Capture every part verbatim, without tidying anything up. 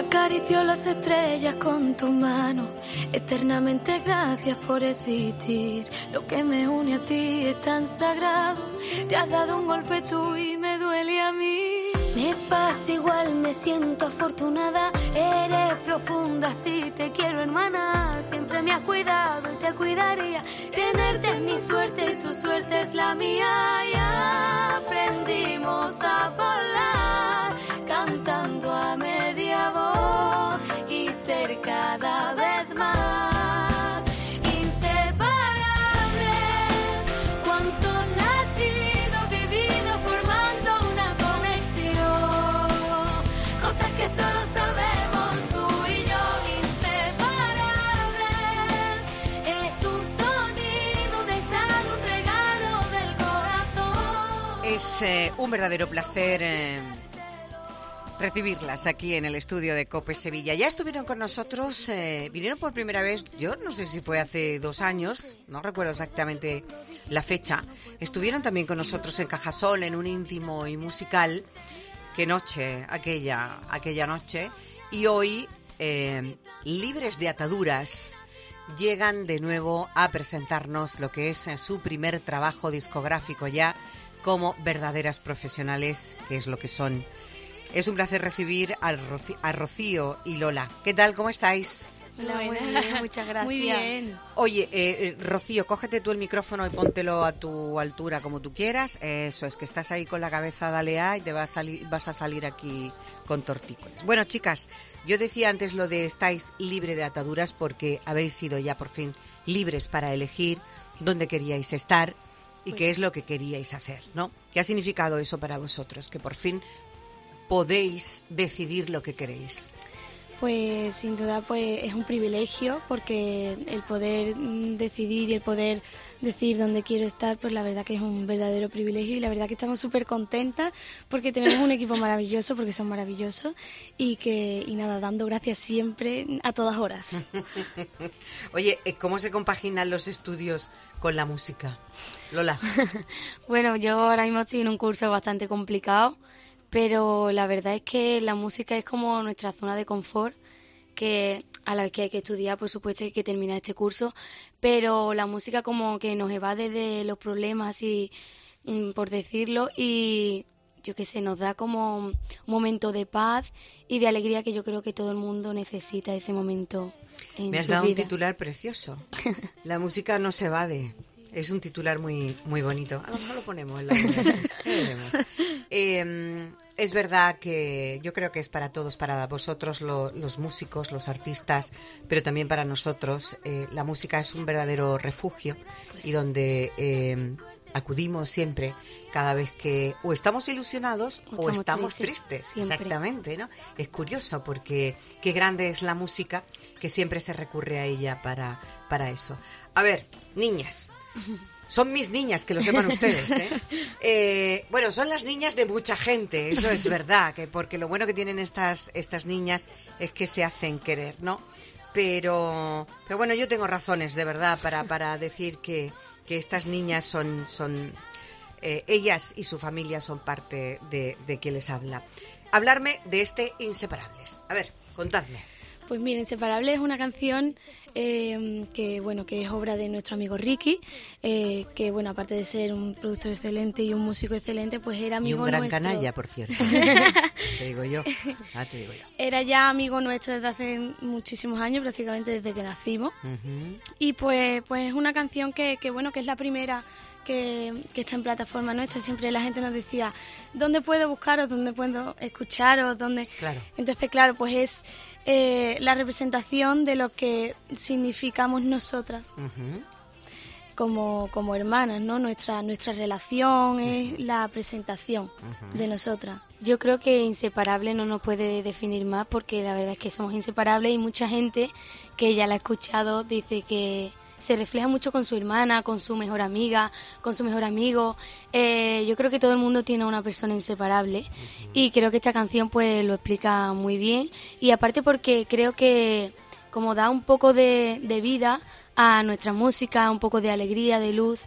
Acaricio las estrellas con tu mano. Eternamente gracias por existir. Lo que me une a ti es tan sagrado. Te has dado un golpe tú y me duele a mí. Me pasa igual, me siento afortunada. Eres profunda, sí, te quiero, hermana. Siempre me has cuidado y te cuidaría. Tenerte es mi suerte y tu suerte es la mía. Y aprendimos a volar, cantando a media voz y ser cada vez más inseparables. Cuántos latidos vividos formando una conexión, cosas que solo sabemos tú y yo. Inseparables, es un sonido, un estado, un regalo del corazón. Es eh, un verdadero placer eh... recibirlas aquí en el estudio de COPE Sevilla. Ya estuvieron con nosotros, eh, vinieron por primera vez, yo no sé si fue hace dos años, no recuerdo exactamente la fecha. Estuvieron también con nosotros en Cajasol, en un íntimo y musical. Qué noche, aquella, aquella noche. Y hoy, eh, libres de ataduras, llegan de nuevo a presentarnos lo que es su primer trabajo discográfico ya como verdaderas profesionales, que es lo que son. Es un placer recibir a, Roci- a Rocío y Lola. ¿Qué tal? ¿Cómo estáis? Hola, muy bien, muchas gracias. Muy bien. Oye, eh, Rocío, cógete tú el micrófono y póntelo a tu altura como tú quieras. Eso es, que estás ahí con la cabeza, dale a y te vas a, salir, vas a salir aquí con tortícolis. Bueno, chicas, yo decía antes lo de estáis libre de ataduras porque habéis sido ya por fin libres para elegir dónde queríais estar y pues qué es lo que queríais hacer, ¿no? ¿Qué ha significado eso para vosotros? Que por fin podéis decidir lo que queréis. Pues sin duda pues es un privilegio, porque el poder decidir y el poder decir dónde quiero estar, pues la verdad que es un verdadero privilegio, y la verdad que estamos súper contentas porque tenemos un equipo maravilloso, porque son maravillosos, y que y nada, dando gracias siempre a todas horas. Oye, ¿cómo se compaginan los estudios con la música? Lola. Bueno, yo ahora mismo estoy en un curso bastante complicado, pero la verdad es que la música es como nuestra zona de confort, que a la vez que hay que estudiar, por supuesto hay que terminar este curso, pero la música como que nos evade de los problemas, y por decirlo, y yo qué sé, nos da como un momento de paz y de alegría que yo creo que todo el mundo necesita ese momento en Me has su dado vida. un titular precioso. La música no se evade. Es un titular muy muy bonito. A lo mejor lo ponemos en la eh, Es verdad que yo creo que es para todos, para vosotros lo, los músicos, los artistas, pero también para nosotros. Eh, la música es un verdadero refugio, pues, y donde eh, acudimos siempre cada vez que o estamos ilusionados o estamos, estamos tristes. Siempre. Exactamente, ¿no? Es curioso porque qué grande es la música, que siempre se recurre a ella para, para eso. A ver, niñas. Son mis niñas, que lo sepan ustedes, ¿eh? Eh, bueno, son las niñas de mucha gente, eso es verdad, que porque lo bueno que tienen estas estas niñas es que se hacen querer, ¿no? Pero, pero bueno, yo tengo razones de verdad para, para decir que, que estas niñas son, son eh, ellas y su familia son parte de, de quien les habla. Hablarme de este Inseparables. A ver, contadme. Pues mira, Inseparable es una canción eh, que bueno que es obra de nuestro amigo Ricky, eh, que bueno, aparte de ser un productor excelente y un músico excelente, pues era amigo nuestro. Y un gran nuestro. Canalla, por cierto. Te digo yo. Ah, te digo yo. Era ya amigo nuestro desde hace muchísimos años, prácticamente desde que nacimos. Uh-huh. Y pues pues es una canción que, que bueno que es la primera que, que está en plataforma nuestra. Siempre la gente nos decía, ¿dónde puedo buscaros? ¿Dónde puedo escucharos? ¿Dónde? Claro. Entonces, claro, pues es eh, la representación de lo que significamos nosotras. Uh-huh. Como, como hermanas, ¿no? Nuestra, nuestra relación es uh-huh. la presentación uh-huh. de nosotras. Yo creo que Inseparable no nos puede definir más, porque la verdad es que somos inseparables, y mucha gente que ya la ha escuchado dice que se refleja mucho con su hermana, con su mejor amiga, con su mejor amigo. Eh, yo creo que todo el mundo tiene una persona inseparable uh-huh. y creo que esta canción pues lo explica muy bien, y aparte porque creo que como da un poco de, de vida a nuestra música, un poco de alegría, de luz,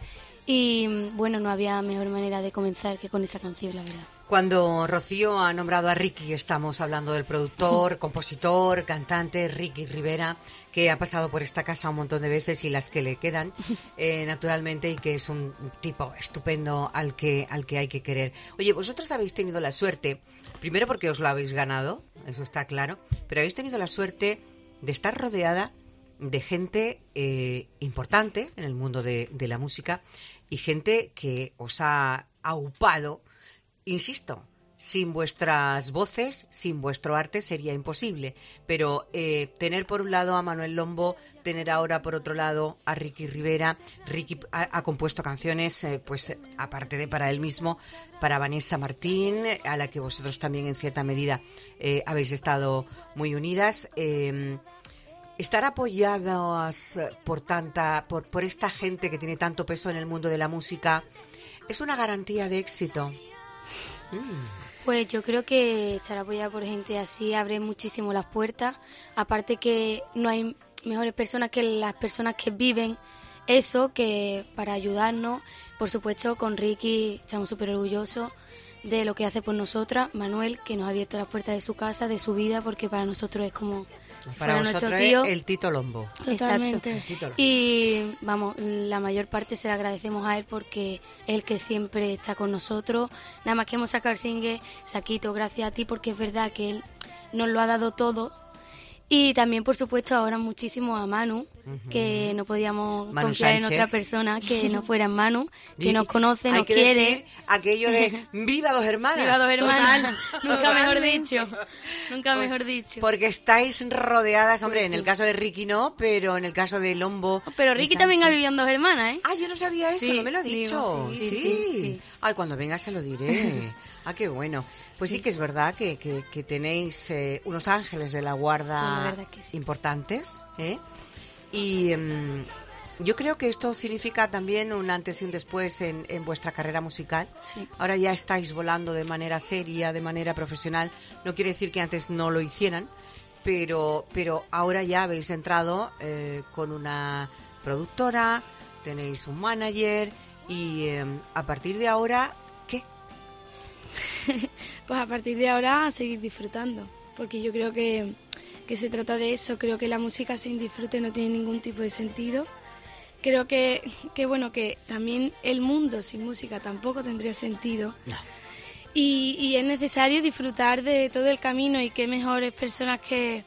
Y bueno, no había mejor manera de comenzar que con esa canción, la verdad. Cuando Rocío ha nombrado a Ricky, estamos hablando del productor, compositor, cantante Ricky Rivera, que ha pasado por esta casa un montón de veces y las que le quedan, eh, naturalmente, y que es un tipo estupendo al que, al que hay que querer. Oye, vosotros habéis tenido la suerte, primero porque os lo habéis ganado, eso está claro, pero habéis tenido la suerte de estar rodeada de gente eh, importante en el mundo de, de la música y gente que os ha aupado. Insisto, sin vuestras voces, sin vuestro arte sería imposible, pero eh, tener por un lado a Manuel Lombo, tener ahora por otro lado a Ricky Rivera. Ricky ha, ha compuesto canciones, eh, pues aparte de para él mismo, para Vanessa Martín, a la que vosotros también en cierta medida eh, habéis estado muy unidas. Eh, estar apoyadas por tanta, por, por esta gente que tiene tanto peso en el mundo de la música, es una garantía de éxito. Pues yo creo que estar apoyada por gente así abre muchísimo las puertas. Aparte que no hay mejores personas que las personas que viven eso, que para ayudarnos. Por supuesto, con Ricky estamos súper orgullosos de lo que hace por nosotras. Manuel, que nos ha abierto las puertas de su casa, de su vida, porque para nosotros es como... Si para vosotros es el Tito Lombo. Exacto. El Tito Lombo. Y vamos, la mayor parte se la agradecemos a él porque es el que siempre está con nosotros. Nada más que hemos sacado el single, Saquito, gracias a ti, porque es verdad que él nos lo ha dado todo. Y también, por supuesto, ahora muchísimo a Manu, uh-huh. que no podíamos Manu confiar Sánchez. en otra persona que no fuera en Manu, que y nos conoce, hay nos que quiere. Decir aquello de ¡viva dos hermanas! ¡Viva dos hermanas! Nunca mejor dicho, nunca pues, mejor dicho. Porque estáis rodeadas, hombre, pues en sí. el caso de Ricky no, pero en el caso de Lombo... Pero Ricky también ha vivido en dos hermanas, ¿eh? Ah, yo no sabía eso, sí, no me lo ha dicho. Digo, sí, sí, sí. sí, sí. Ay, cuando venga se lo diré. Ah, qué bueno. Pues sí, sí que es verdad que, que, que tenéis eh, unos ángeles de la guarda pues sí. importantes, ¿eh? Y um, yo creo que esto significa también un antes y un después en, en vuestra carrera musical. Sí. Ahora ya estáis volando de manera seria, de manera profesional. No quiere decir que antes no lo hicieran, pero, pero ahora ya habéis entrado eh, con una productora, tenéis un manager y eh, a partir de ahora... Pues a partir de ahora a seguir disfrutando, porque yo creo que, que se trata de eso. Creo que la música sin disfrute no tiene ningún tipo de sentido. Creo que, que bueno, que también el mundo sin música tampoco tendría sentido. No. Y, y es necesario disfrutar de todo el camino, y qué mejores personas que,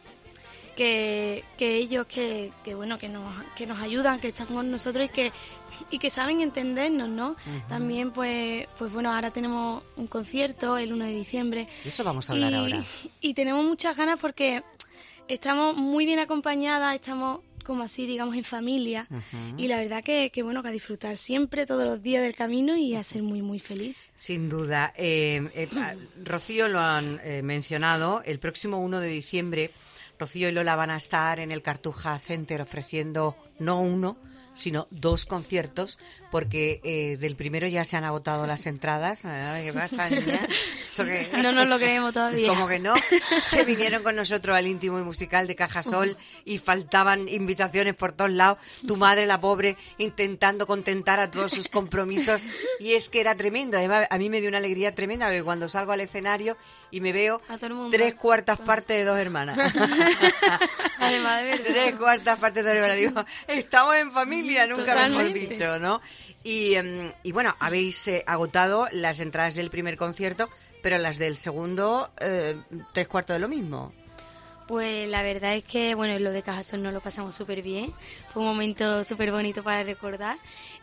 que, que ellos que, que bueno que nos, que nos ayudan, que están con nosotros y que y que saben entendernos, ¿no? Uh-huh. También pues pues bueno, ahora tenemos un concierto el uno de diciembre. De eso vamos a hablar y, ahora. Y tenemos muchas ganas porque estamos muy bien acompañadas, estamos como así, digamos, en familia. Uh-huh. Y la verdad que, que bueno, que a disfrutar siempre, todos los días del camino y a ser muy, muy feliz. Sin duda. Eh, eh, Rocío lo han eh, mencionado, el próximo uno de diciembre Rocío y Lola van a estar en el Cartuja Center ofreciendo no uno, sino dos conciertos, porque eh, del primero ya se han agotado las entradas. Ay, ¿qué pasa, niña? ¿Eso qué? No nos lo creemos todavía. Como que no. Se vinieron con nosotros al íntimo y musical de Cajasol y faltaban invitaciones por todos lados. Tu madre, la pobre, intentando contentar a todos sus compromisos. Y es que era tremendo. Además, a mí me dio una alegría tremenda porque cuando salgo al escenario y me veo tres cuartas partes de dos hermanas. Además, de verdad. Tres cuartas partes de dos hermanas. Digo, estamos en familia. Nunca Totalmente. mejor dicho, ¿no? Y, um, y bueno, habéis eh, agotado las entradas del primer concierto, pero las del segundo, eh, tres cuartos de lo mismo. Pues la verdad es que, bueno, lo de Cajasol nos lo pasamos súper bien. Fue un momento súper bonito para recordar.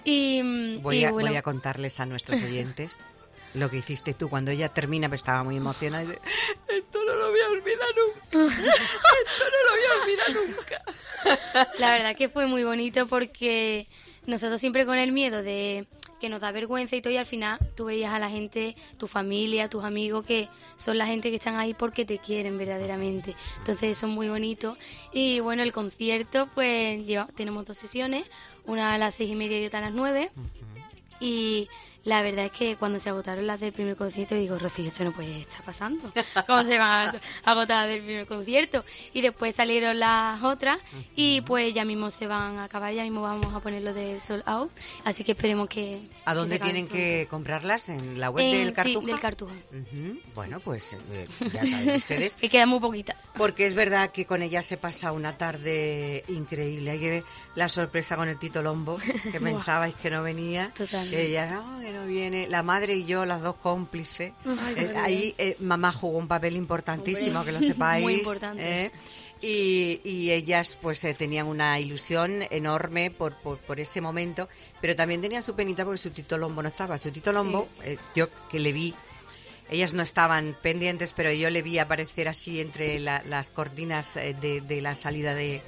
Y, voy, y a, bueno, voy a contarles a nuestros oyentes lo que hiciste tú. Cuando ella termina, pues estaba muy emocionada y dice, esto no lo voy a olvidar nunca. Esto no lo voy a olvidar nunca. La verdad que fue muy bonito porque nosotros siempre con el miedo de que nos da vergüenza y todo, y al final tú veías a la gente, tu familia, tus amigos, que son la gente que están ahí porque te quieren verdaderamente. Entonces eso es muy bonito. Y bueno, el concierto, pues lleva, tenemos dos sesiones, una a las seis y media y otra a las nueve. Uh-huh. Y La verdad es que cuando se agotaron las del primer concierto, digo, Rocío, esto no puede estar pasando. ¿Cómo se van a agotar las del primer concierto? Y después salieron las otras y pues ya mismo se van a acabar, ya mismo vamos a ponerlo de Sold Out. Así que esperemos que... ¿A dónde que tienen pronto. que comprarlas? ¿En la web En, del Cartuja? Sí, del Cartuja. Uh-huh. Bueno, pues eh, ya saben ustedes. Que queda muy poquita. Porque es verdad que con ella se pasa una tarde increíble. Hay que ver la sorpresa con el Tito Lombo, que pensabais que no venía. Totalmente. Que ella, oh, que no viene. La madre y yo, las dos cómplices. Ay, Eh, ahí eh, mamá jugó un papel importantísimo, Hombre, que lo sepáis. muy importante. ¿eh? Y, y ellas pues eh, tenían una ilusión enorme por, por, por ese momento, pero también tenían su penita porque su Tito Lombo no estaba. Su Tito Lombo, eh, yo que le vi, ellas no estaban pendientes, pero yo le vi aparecer así entre la, las cortinas eh, de, de la salida de...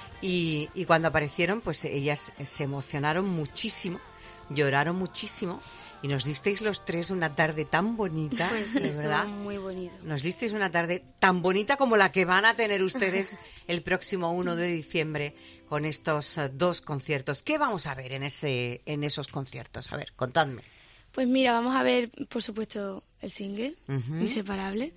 Y, y cuando aparecieron, pues ellas se emocionaron muchísimo, lloraron muchísimo. Y nos disteis los tres una tarde tan bonita, Pues de eso, verdad. muy bonito. Nos disteis una tarde tan bonita como la que van a tener ustedes el próximo uno de diciembre con estos eh, dos conciertos. ¿Qué vamos a ver en ese en esos conciertos? A ver, contadme. Pues mira, vamos a ver, por supuesto, el single, Ujú. Inseparable.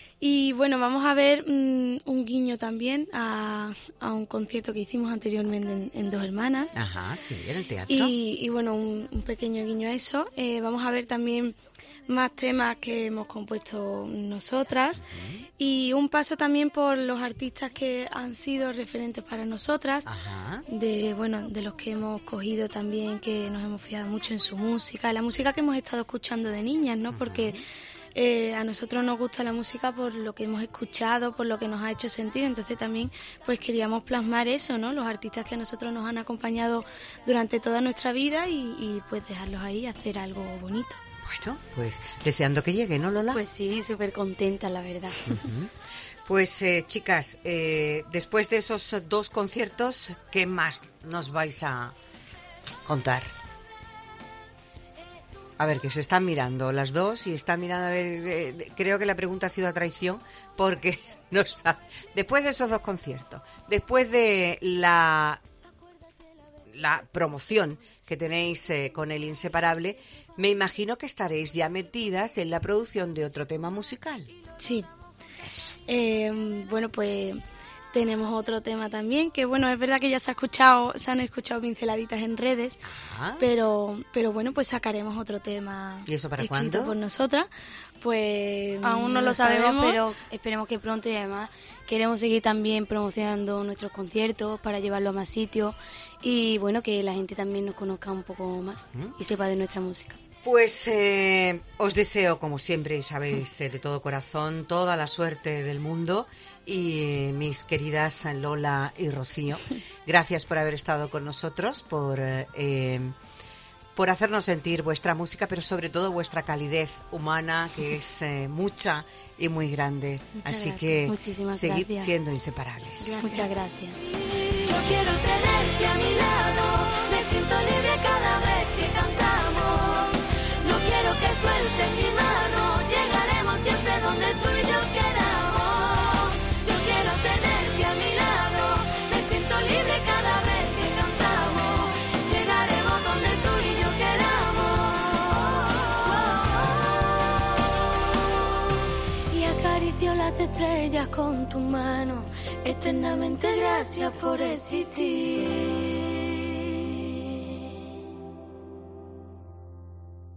Y bueno, vamos a ver mmm, un guiño también a, a un concierto que hicimos anteriormente en, en Dos Hermanas. Ajá, sí, en el teatro. Y, y bueno, un, un pequeño guiño a eso. Eh, vamos a ver también más temas que hemos compuesto nosotras. Uh-huh. Y un paso también por los artistas que han sido referentes para nosotras. Ajá. De, bueno, de los que hemos cogido también, que nos hemos fijado mucho en su música. La música que hemos estado escuchando de niñas, ¿no? Uh-huh. Porque... Eh, a nosotros nos gusta la música por lo que hemos escuchado, por lo que nos ha hecho sentir, entonces también pues queríamos plasmar eso, ¿no? Los artistas que a nosotros nos han acompañado durante toda nuestra vida y, y pues dejarlos ahí, hacer algo bonito. Bueno, pues deseando que llegue, ¿no, Lola? Pues sí, súper contenta, la verdad. Uh-huh. Pues eh, chicas, eh, después de esos dos conciertos, ¿qué más nos vais a contar? A ver, que se están mirando las dos y están mirando, a ver, eh, creo que la pregunta ha sido a traición porque no sabe. Después de esos dos conciertos, después de la, la promoción que tenéis eh, con el Inseparable, me imagino que estaréis ya metidas en la producción de otro tema musical. Sí. Eso. Eh, bueno, pues... Tenemos otro tema también, que bueno, es verdad que ya se ha escuchado, se han escuchado pinceladitas en redes, Ajá. pero pero bueno, pues sacaremos otro tema. ¿Y eso para escrito cuándo? por nosotras. Pues aún no lo sabemos, pero esperemos que pronto, y además queremos seguir también promocionando nuestros conciertos para llevarlo a más sitios y bueno, que la gente también nos conozca un poco más ¿Mm? y sepa de nuestra música. Pues eh, os deseo, como siempre, sabéis, eh, de todo corazón, toda la suerte del mundo. Y eh, mis queridas Lola y Rocío, gracias por haber estado con nosotros, por, eh, por hacernos sentir vuestra música, pero sobre todo vuestra calidez humana, que es eh, mucha y muy grande. Muchas Así gracias. que Muchísimas seguid gracias. siendo inseparables. Gracias. Muchas gracias. Yo quiero tenerte a mi lado, me siento libre cada vez que cantamos. No quiero que sueltes mi mano, llegaremos siempre donde tú y yo queramos. Yo quiero tenerte a mi lado, me siento libre cada vez que cantamos. Llegaremos donde tú y yo queramos. Y acaricio las estrellas con tu mano, eternamente gracias por existir.